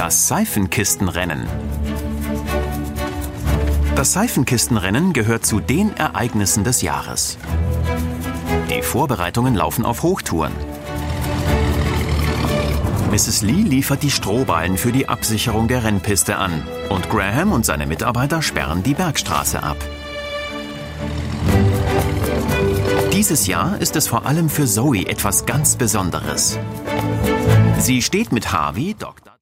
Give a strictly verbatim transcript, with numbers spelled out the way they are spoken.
Das Seifenkistenrennen. Das Seifenkistenrennen gehört zu den Ereignissen des Jahres. Die Vorbereitungen laufen auf Hochtouren. Misses Lee liefert die Strohballen für die Absicherung der Rennpiste an und Graham und seine Mitarbeiter sperren die Bergstraße ab. Dieses Jahr ist es vor allem für Zoe etwas ganz Besonderes. Sie steht mit Harvey, Doktor